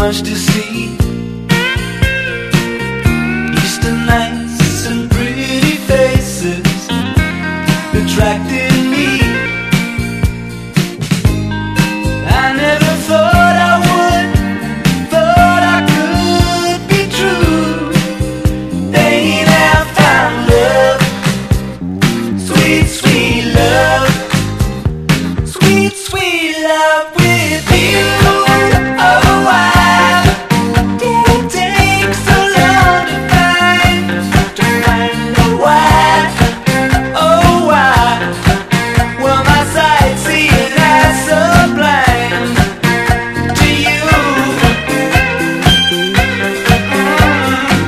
much to see. Eastern nights and pretty faces attracted me. I never thought I would, thought I could be true. They ain't half found love, sweet, sweet